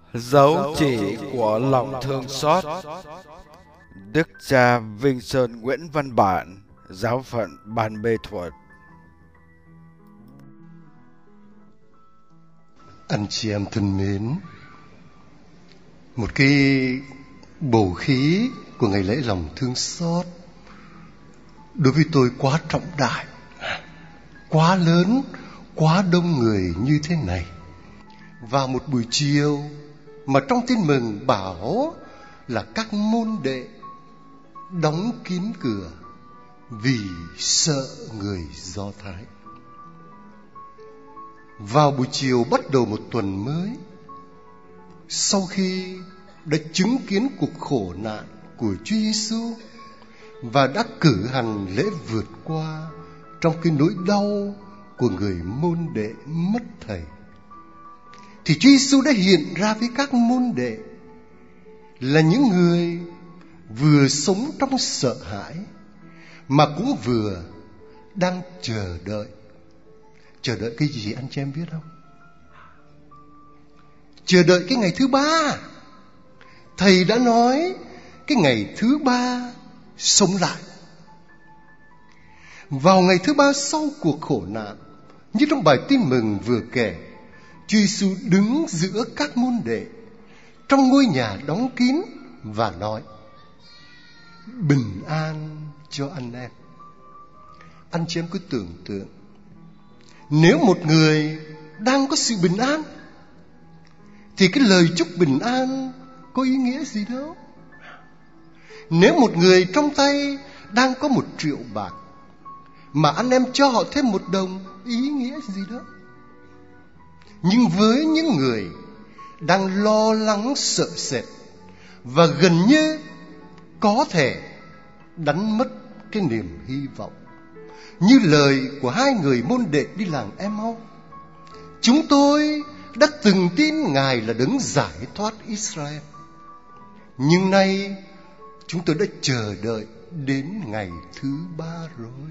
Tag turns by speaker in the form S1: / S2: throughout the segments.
S1: Dấu chỉ của lòng thương xót. Đức cha Vinh Sơn Nguyễn Văn Bản, Giáo phận Ban Mê Thuột.
S2: Anh chị em thân mến, một cái bầu khí của ngày lễ lòng thương xót đối với tôi quá trọng đại, quá lớn, quá đông người như thế này. Vào một buổi chiều mà trong tin mừng bảo là các môn đệ đóng kín cửa vì sợ người Do Thái. Vào buổi chiều bắt đầu một tuần mới, sau khi đã chứng kiến cuộc khổ nạn của Chúa Giêsu và đã cử hành lễ vượt qua trong cái nỗi đau của người môn đệ mất thầy, thì Chúa Giêsu đã hiện ra với các môn đệ là những người vừa sống trong sợ hãi mà cũng vừa đang chờ đợi. Chờ đợi cái gì anh chị em biết không? Chờ đợi cái ngày thứ ba. Thầy đã nói cái ngày thứ ba sống lại. Vào ngày thứ ba sau cuộc khổ nạn, như trong bài tin mừng vừa kể, Chúa Giêsu đứng giữa các môn đệ trong ngôi nhà đóng kín và nói: bình an cho anh em. Anh chị em cứ tưởng tượng, nếu một người đang có sự bình an thì cái lời chúc bình an có ý nghĩa gì đâu. Nếu một người trong tay đang có 1 triệu bạc mà anh em cho họ thêm 1 đồng, ý nghĩa gì đó. Nhưng với những người đang lo lắng sợ sệt và gần như có thể đánh mất cái niềm hy vọng, như lời của 2 người môn đệ đi làng Em-mau: chúng tôi đã từng tin Ngài là đấng giải thoát Israel, nhưng nay chúng tôi đã chờ đợi đến ngày thứ ba rồi.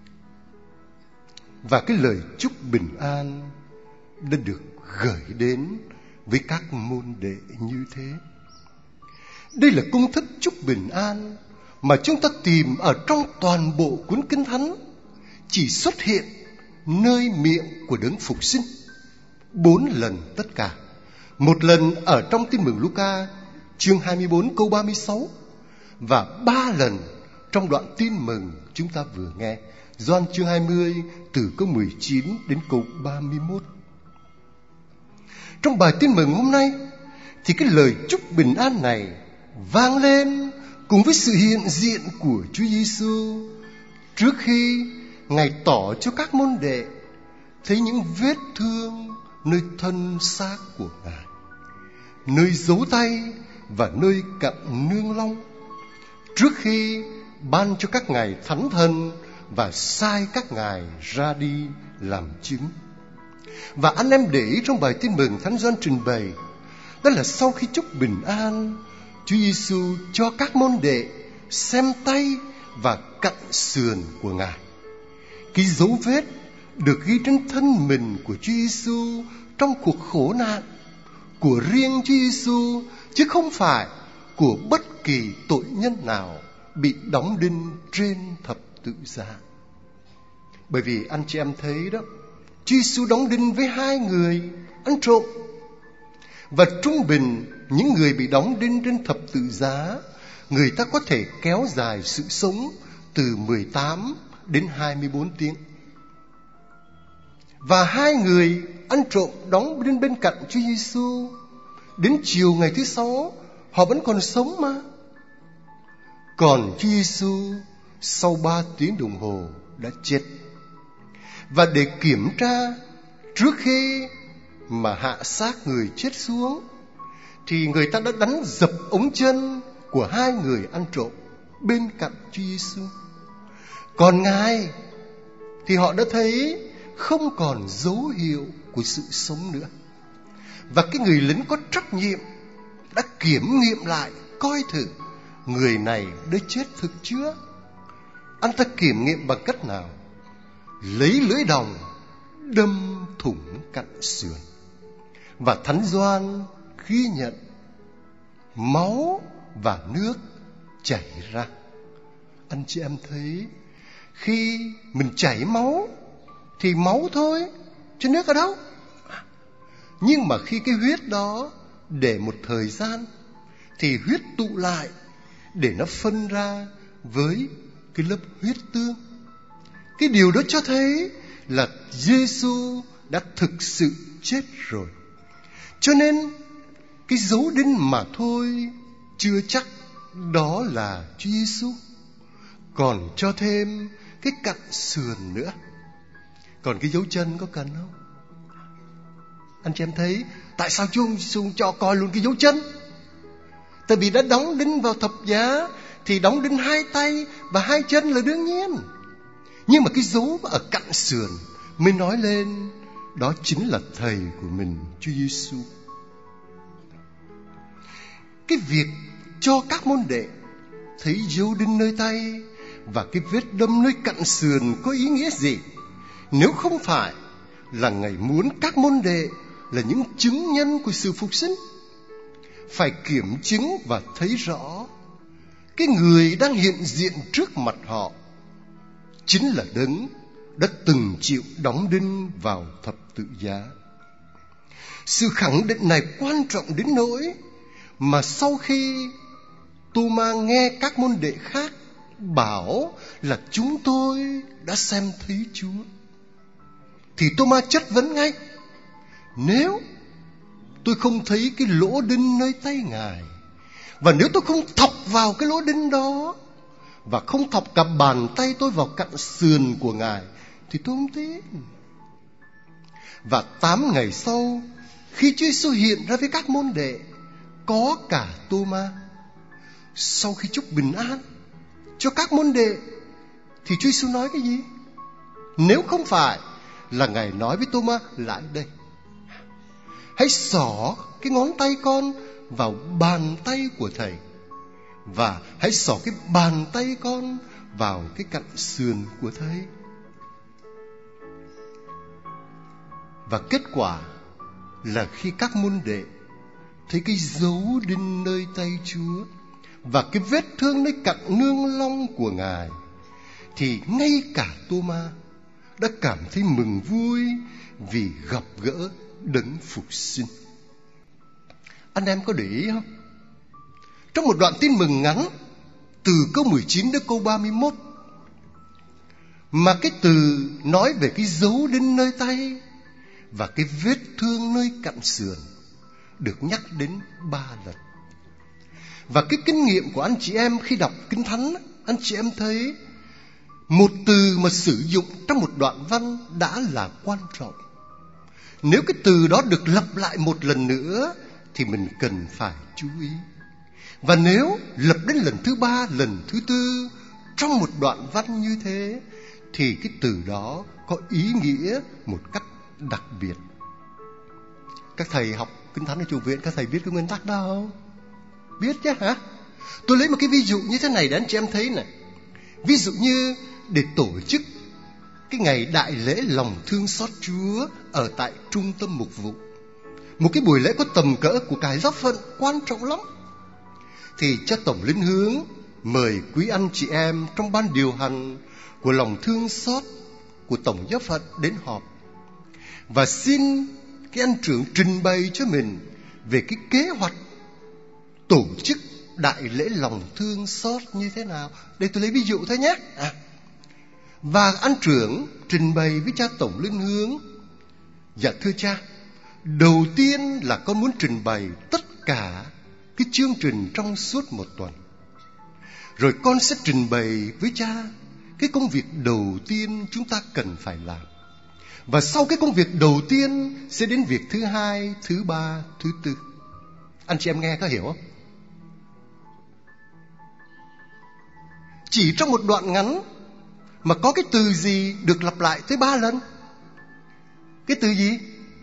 S2: Và cái lời chúc bình an đã được gửi đến với các môn đệ như thế. Đây là công thức chúc bình an mà chúng ta tìm ở trong toàn bộ cuốn Kinh Thánh, chỉ xuất hiện nơi miệng của đấng phục sinh 4 lần tất cả. 1 lần ở trong tin mừng Luca chương 24 câu 36 và 3 lần trong đoạn tin mừng chúng ta vừa nghe, Gioan chương 20 từ câu 19 đến câu 31. Trong bài tin mừng hôm nay thì cái lời chúc bình an này vang lên cùng với sự hiện diện của Chúa Giêsu trước khi Ngài tỏ cho các môn đệ thấy những vết thương nơi thân xác của Ngài, nơi dấu tay và nơi cặn nương long, trước khi ban cho các ngài thánh thần và sai các ngài ra đi làm chứng. Và anh em để ý trong bài tin mừng Thánh Gioan trình bày, đó là sau khi chúc bình an, Chúa Giêsu cho các môn đệ xem tay và cặn sườn của Ngài. Cái dấu vết được ghi trên thân mình của Chúa Giêsu trong cuộc khổ nạn của riêng Chúa Giêsu, chứ không phải của bất kỳ tội nhân nào bị đóng đinh trên thập tự giá. Bởi vì anh chị em thấy đó, Chúa Giêsu đóng đinh với 2 người ăn trộm, và trung bình những người bị đóng đinh trên thập tự giá, người ta có thể kéo dài sự sống từ 18 đến 24 tiếng. Và 2 người ăn trộm đóng đinh bên cạnh Chúa Giêsu, đến chiều ngày thứ 6 họ vẫn còn sống mà. Còn Chúa Giêsu sau 3 tiếng đồng hồ đã chết. Và để kiểm tra trước khi mà hạ xác người chết xuống, thì người ta đã đánh dập ống chân của 2 người ăn trộm bên cạnh Chúa Giêsu. Còn Ngài thì họ đã thấy không còn dấu hiệu của sự sống nữa. Và cái người lính có trách nhiệm đã kiểm nghiệm lại, coi thử người này đã chết thực chưa. Anh ta kiểm nghiệm bằng cách nào? Lấy lưỡi đồng đâm thủng cạnh sườn. Và Thánh Gioan ghi nhận máu và nước chảy ra. Anh chị em thấy, khi mình chảy máu thì máu thôi, chứ nước ở đâu? Nhưng mà khi cái huyết đó để một thời gian thì huyết tụ lại để nó phân ra với cái lớp huyết tương. Cái điều đó cho thấy là Giêsu đã thực sự chết rồi. Cho nên cái dấu đinh mà thôi chưa chắc đó là Chúa Giêsu, còn cho thêm cái cặn sườn nữa. Còn cái dấu chân có cần không? Anh chị em thấy tại sao Chúa Giêsu cho coi luôn cái dấu chân? Tại vì đã đóng đinh vào thập giá thì đóng đinh 2 tay và 2 chân là đương nhiên. Nhưng mà cái dấu ở cặn sườn mới nói lên đó chính là thầy của mình, Chúa Giêsu. Cái việc cho các môn đệ thấy dấu đinh nơi tay và cái vết đâm nơi cặn sườn có ý nghĩa gì, nếu không phải là Ngài muốn các môn đệ là những chứng nhân của sự phục sinh, phải kiểm chứng và thấy rõ cái người đang hiện diện trước mặt họ chính là Đấng đã từng chịu đóng đinh vào thập tự giá. Sự khẳng định này quan trọng đến nỗi mà sau khi Tô-ma nghe các môn đệ khác bảo là chúng tôi đã xem thấy Chúa, thì Tô-ma chất vấn ngay: nếu tôi không thấy cái lỗ đinh nơi tay Ngài, và nếu tôi không thọc vào cái lỗ đinh đó, và không thọc cả bàn tay tôi vào cặn sườn của Ngài, thì tôi không tin. Và 8 ngày sau, khi Chúa Giêsu hiện ra với các môn đệ, có cả Tô-ma, sau khi chúc bình an cho các môn đệ, thì Chúa Giêsu nói cái gì? Nếu không phải là Ngài nói với Tô-ma: lại đây, hãy xỏ cái ngón tay con vào bàn tay của Thầy, và hãy xỏ cái bàn tay con vào cái cặn sườn của Thầy. Và kết quả là khi các môn đệ thấy cái dấu đinh nơi tay Chúa và cái vết thương nơi cặn nương long của Ngài, thì ngay cả Tô-ma đã cảm thấy mừng vui vì gặp gỡ Đấng phục sinh. Anh em có để ý không? Trong một đoạn tin mừng ngắn từ câu 19 đến câu 31, mà cái từ nói về cái dấu đinh nơi tay và cái vết thương nơi cặn sườn được nhắc đến 3 lần. Và cái kinh nghiệm của anh chị em khi đọc Kinh Thánh, anh chị em thấy một từ mà sử dụng trong một đoạn văn đã là quan trọng. Nếu cái từ đó được lặp lại một lần nữa thì mình cần phải chú ý. Và nếu lặp đến lần thứ 3, lần thứ 4 trong một đoạn văn như thế, thì cái từ đó có ý nghĩa một cách đặc biệt. Các thầy học Kinh Thánh ở chùa viện, các thầy biết cái nguyên tắc đó không? Biết chứ hả? Tôi lấy một cái ví dụ như thế này để anh chị em thấy này. Ví dụ như để tổ chức cái ngày đại lễ lòng thương xót Chúa ở tại trung tâm mục vụ, một cái buổi lễ có tầm cỡ của cải giáo phận quan trọng lắm, thì cha tổng linh hướng mời quý anh chị em trong ban điều hành của lòng thương xót của tổng giáo phận đến họp, và xin cái anh trưởng trình bày cho mình về cái kế hoạch tổ chức đại lễ lòng thương xót như thế nào. Đây tôi lấy ví dụ thôi nhé. Và anh trưởng trình bày với cha tổng linh hướng: dạ thưa cha, đầu tiên là con muốn trình bày tất cả cái chương trình trong suốt một tuần. Rồi con sẽ trình bày với cha cái công việc đầu tiên chúng ta cần phải làm. Và sau cái công việc đầu tiên sẽ đến việc thứ 2, thứ 3, thứ 4. Anh chị em nghe có hiểu không? Chỉ trong một đoạn ngắn mà có cái từ gì được lặp lại tới 3 lần? Cái từ gì?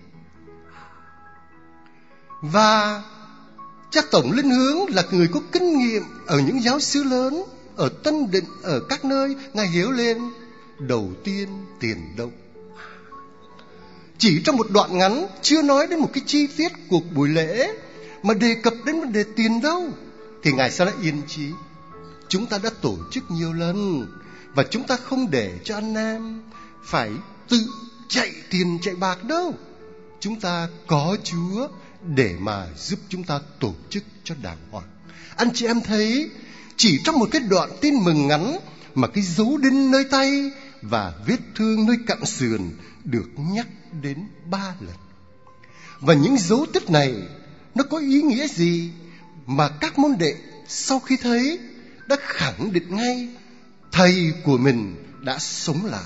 S2: Và cha tổng linh hướng là người có kinh nghiệm ở những giáo xứ lớn, ở Tân Định, ở các nơi, Ngài hiểu lên đầu tiên tiền đâu. Chỉ trong một đoạn ngắn, chưa nói đến một cái chi tiết của buổi lễ, mà đề cập đến vấn đề tiền đâu, thì Ngài sẽ lại yên trí. Chúng ta đã tổ chức nhiều lần, và chúng ta không để cho anh em phải tự chạy tiền chạy bạc đâu. Chúng ta có Chúa để mà giúp chúng ta tổ chức cho đàng hoàng. Anh chị em thấy, chỉ trong một cái đoạn tin mừng ngắn mà cái dấu đinh nơi tay và vết thương nơi cặn sườn được nhắc đến 3 lần. Và những dấu tích này nó có ý nghĩa gì mà các môn đệ sau khi thấy đã khẳng định ngay thầy của mình đã sống lại.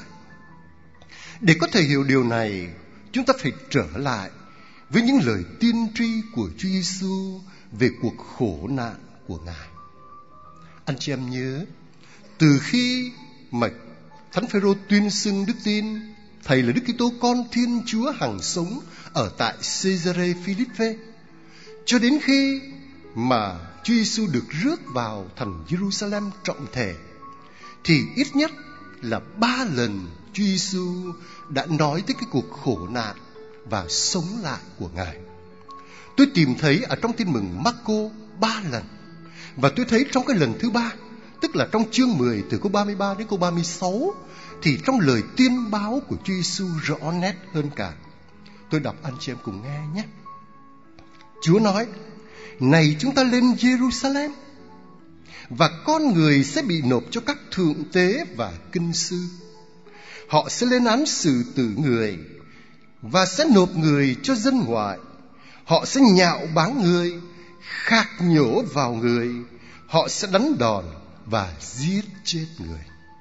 S2: Để có thể hiểu điều này, chúng ta phải trở lại với những lời tiên tri của Chúa Giêsu về cuộc khổ nạn của Ngài. Anh chị em nhớ, từ khi mà Thánh Phêrô tuyên xưng đức tin Thầy là Đức Kitô con Thiên Chúa hằng sống ở tại Caesarea Philippe, cho đến khi mà Chúa Giêsu được rước vào thành Jerusalem trọng thể, thì ít nhất là 3 lần Chúa Giêsu đã nói tới cái cuộc khổ nạn và sống lại của Ngài. Tôi tìm thấy ở trong Tin mừng Marco 3 lần, và tôi thấy trong cái lần thứ 3, tức là trong chương 10 từ câu 33 đến câu 36, thì trong lời tiên báo của Chúa Giêsu rõ nét hơn cả. Tôi đọc anh chị em cùng nghe nhé. Chúa nói: này, chúng ta lên Jerusalem, và con người sẽ bị nộp cho các thượng tế và kinh sư. Họ sẽ lên án xử tử người và sẽ nộp người cho dân ngoại. Họ sẽ nhạo báng người, khạc nhổ vào người. Họ sẽ đánh đòn và giết chết người.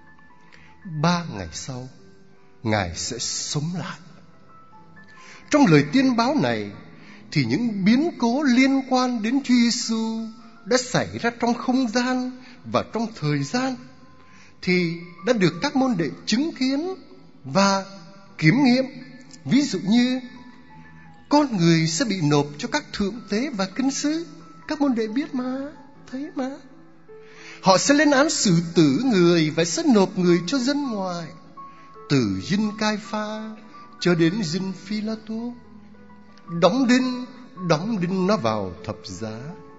S2: 3 ngày sau, Ngài sẽ sống lại. Trong lời tiên báo này thì những biến cố liên quan đến Chúa Giêsu đã xảy ra trong không gian và trong thời gian, thì đã được các môn đệ chứng kiến và kiểm nghiệm. Ví dụ như con người sẽ bị nộp cho các thượng tế và kinh sư. Các môn đệ biết mà, thấy mà. Họ sẽ lên án xử tử người và sẽ nộp người cho dân ngoài, từ dinh Cai-pha cho đến dinh Phi-la-tô. Đóng đinh nó vào thập giá.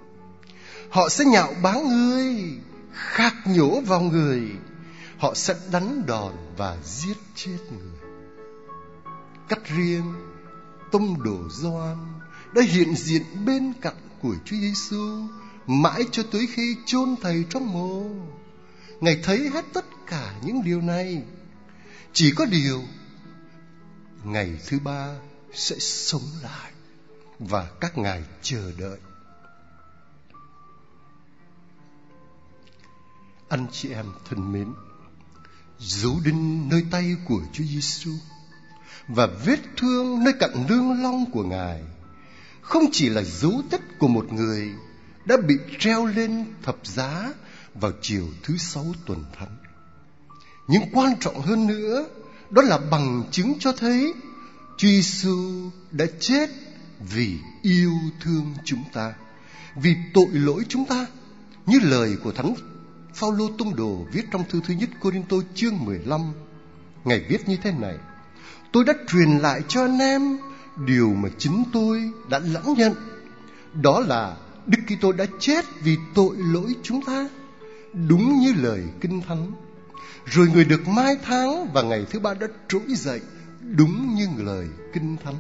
S2: Họ sẽ nhạo báng người, khạc nhổ vào người. Họ sẽ đánh đòn và giết chết người. Cách riêng, tông đồ Gioan đã hiện diện bên cạnh của Chúa Giêsu mãi cho tới khi chôn Thầy trong mồ. Ngài thấy hết tất cả những điều này. Chỉ có điều, ngày thứ 3 sẽ sống lại, và các ngài chờ đợi. Anh chị em thân mến, dấu đinh nơi tay của Chúa Giêsu và vết thương nơi cạnh lưng long của Ngài không chỉ là dấu tích của một người đã bị treo lên thập giá vào chiều thứ 6 tuần Thánh, nhưng quan trọng hơn nữa, đó là bằng chứng cho thấy Chúa Giêsu đã chết vì yêu thương chúng ta, vì tội lỗi chúng ta. Như lời của Thánh Phao-lô tông đồ viết trong thư thứ nhất Cô-rinh-tô chương 15, Ngài viết như thế này: tôi đã truyền lại cho anh em điều mà chính tôi đã lãnh nhận, đó là Đức Kitô đã chết vì tội lỗi chúng ta, đúng như lời Kinh Thánh. Rồi người được mai táng và ngày thứ 3 đã trỗi dậy, đúng như lời Kinh Thánh.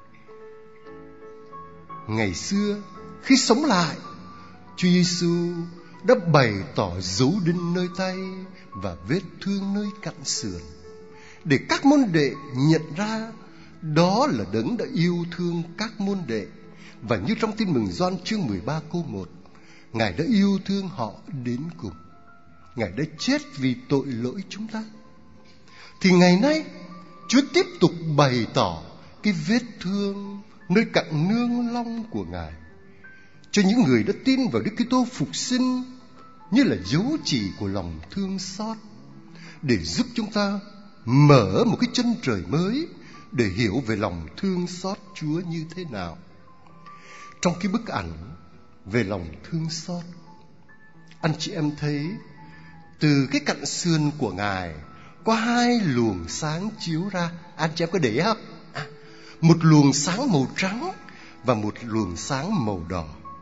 S2: Ngày xưa khi sống lại, Chúa Giêsu đã bày tỏ dấu đinh nơi tay và vết thương nơi cạnh sườn, để các môn đệ nhận ra đó là Đấng đã yêu thương các môn đệ. Và như trong Tin mừng Gioan chương 13 câu 1, Ngài đã yêu thương họ đến cùng. Ngài đã chết vì tội lỗi chúng ta. Thì ngày nay Chúa tiếp tục bày tỏ cái vết thương nơi cạnh nương long của Ngài cho những người đã tin vào Đức Kitô phục sinh, như là dấu chỉ của lòng thương xót, để giúp chúng ta mở một cái chân trời mới để hiểu về lòng thương xót Chúa như thế nào. Trong cái bức ảnh về lòng thương xót, anh chị em thấy từ cái cạnh sườn của Ngài có 2 luồng sáng chiếu ra. Anh chị em có để ý không? Một luồng sáng màu trắng và một luồng sáng màu đỏ.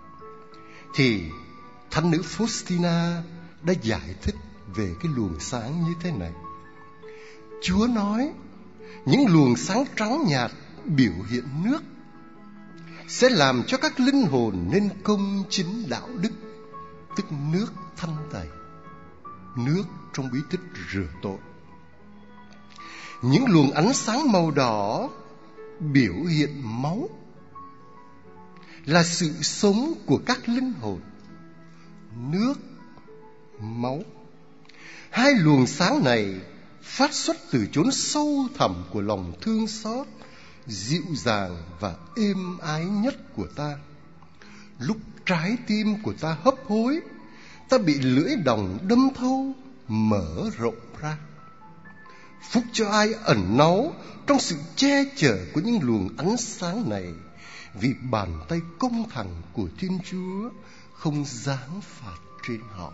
S2: thì thánh nữ Faustina đã giải thích về cái luồng sáng như thế này. Chúa nói những luồng sáng trắng nhạt biểu hiện nước sẽ làm cho các linh hồn nên công chính đạo đức, tức nước thanh tẩy, nước trong bí tích rửa tội. Những luồng ánh sáng màu đỏ biểu hiện máu, là sự sống của các linh hồn. Nước, máu, hai luồng sáng này phát xuất từ chốn sâu thẳm của lòng thương xót, dịu dàng và êm ái nhất của ta. Lúc trái tim của ta hấp hối, ta bị lưỡi đồng đâm thâu, mở rộng ra. Phúc cho ai ẩn náu trong sự che chở của những luồng ánh sáng này, vì bàn tay công thẳng của Thiên Chúa không giáng phạt trên họ.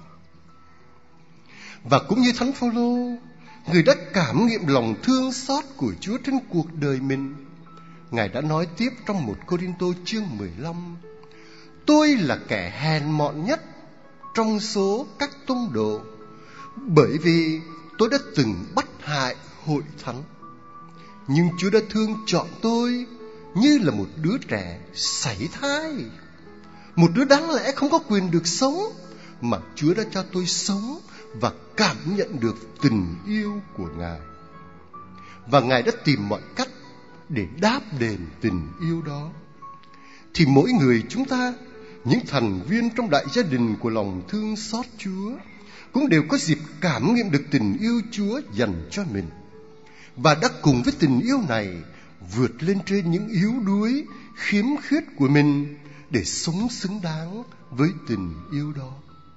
S2: Và cũng như Thánh Phaolô, người đã cảm nghiệm lòng thương xót của Chúa trên cuộc đời mình. Ngài đã nói tiếp trong 1 Cô-rinh-tô chương 15: tôi là kẻ hèn mọn nhất trong số các tông đồ, bởi vì tôi đã từng bắt hại hội thánh. Nhưng Chúa đã thương chọn tôi như là một đứa trẻ sảy thai, một đứa đáng lẽ không có quyền được sống, mà Chúa đã cho tôi sống và cảm nhận được tình yêu của Ngài. Và Ngài đã tìm mọi cách để đáp đền tình yêu đó. Thì mỗi người chúng ta, những thành viên trong đại gia đình của lòng thương xót Chúa, cũng đều có dịp cảm nghiệm được tình yêu Chúa dành cho mình, và đã cùng với tình yêu này vượt lên trên những yếu đuối, khiếm khuyết của mình để sống xứng đáng với tình yêu đó.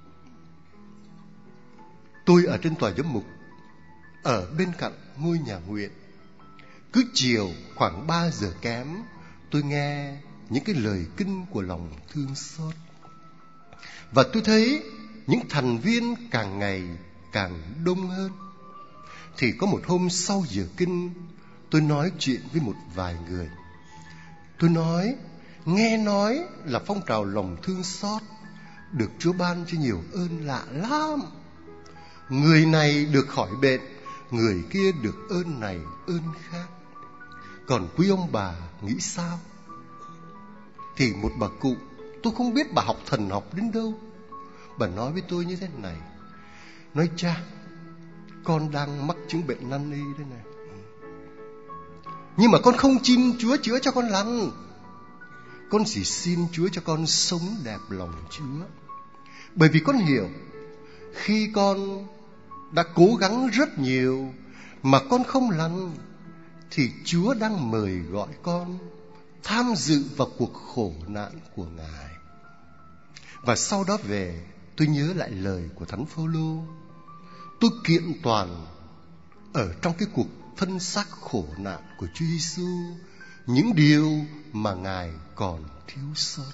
S2: Tôi ở trên tòa giám mục, ở bên cạnh ngôi nhà nguyện. Cứ chiều khoảng 3 giờ kém, tôi nghe những cái lời kinh của lòng thương xót. Và tôi thấy những thành viên càng ngày càng đông hơn. Thì có một hôm sau giờ kinh, tôi nói chuyện với một vài người. Tôi nói, nghe nói là phong trào lòng thương xót được Chúa ban cho nhiều ơn lạ lắm. Người này được khỏi bệnh, người kia được ơn này ơn khác. Còn quý ông bà nghĩ sao? Thì một bà cụ, tôi không biết bà học thần học đến đâu, bà nói với tôi như thế này: nói cha, con đang mắc chứng bệnh nan y đây này, nhưng mà con không xin Chúa chữa cho con lành. Con chỉ xin Chúa cho con sống đẹp lòng Chúa. Bởi vì con hiểu, khi con đã cố gắng rất nhiều mà con không lành, thì Chúa đang mời gọi con tham dự vào cuộc khổ nạn của Ngài. Và sau đó về, tôi nhớ lại lời của Thánh Phaolô: tôi kiện toàn ở trong cái cuộc thân xác khổ nạn của Chúa Giêsu những điều mà Ngài còn thiếu sót.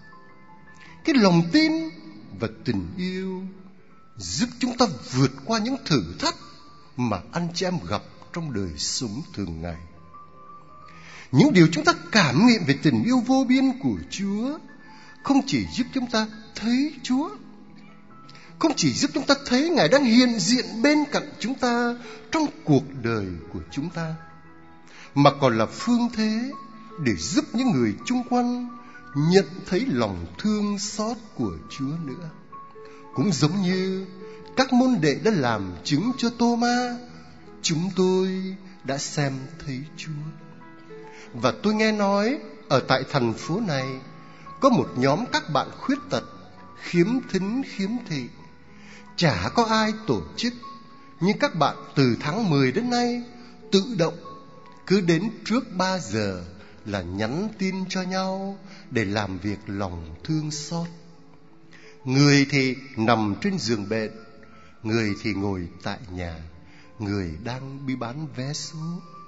S2: Cái lòng tin và tình yêu giúp chúng ta vượt qua những thử thách mà anh chị em gặp trong đời sống thường ngày. Những điều chúng ta cảm nghiệm về tình yêu vô biên của Chúa không chỉ giúp chúng ta thấy Chúa, không chỉ giúp chúng ta thấy Ngài đang hiện diện bên cạnh chúng ta trong cuộc đời của chúng ta, mà còn là phương thế để giúp những người chung quanh nhận thấy lòng thương xót của Chúa nữa. Cũng giống như các môn đệ đã làm chứng cho Tô-ma, chúng tôi đã xem thấy Chúa. Và tôi nghe nói ở tại thành phố này có một nhóm các bạn khuyết tật, khiếm thính khiếm thị. Chả có ai tổ chức, nhưng các bạn từ tháng 10 đến nay tự động cứ đến trước 3 giờ là nhắn tin cho nhau để làm việc lòng thương xót. Người thì nằm trên giường bệnh, người thì ngồi tại nhà, người đang đi bán vé số.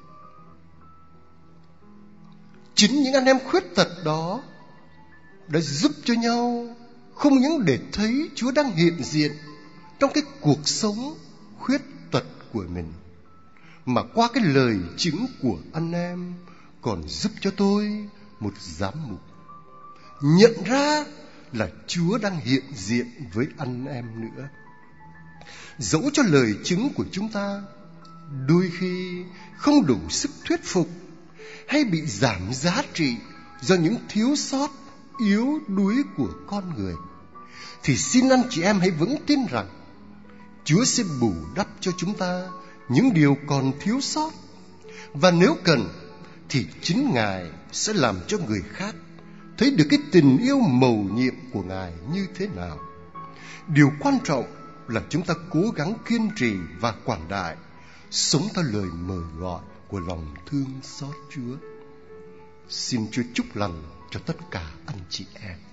S2: Chính những anh em khuyết tật đó đã giúp cho nhau không những để thấy Chúa đang hiện diện trong cái cuộc sống khuyết tật của mình, mà qua cái lời chứng của anh em còn giúp cho tôi, một giám mục, nhận ra là Chúa đang hiện diện với anh em nữa. Dẫu cho lời chứng của chúng ta đôi khi không đủ sức thuyết phục hay bị giảm giá trị do những thiếu sót yếu đuối của con người, thì xin anh chị em hãy vững tin rằng Chúa sẽ bù đắp cho chúng ta những điều còn thiếu sót. Và nếu cần thì chính Ngài sẽ làm cho người khác thấy được cái tình yêu mầu nhiệm của Ngài như thế nào. Điều quan trọng là chúng ta cố gắng kiên trì và quảng đại, sống theo lời mời gọi của lòng thương xót Chúa. Xin Chúa chúc lành cho tất cả anh chị em.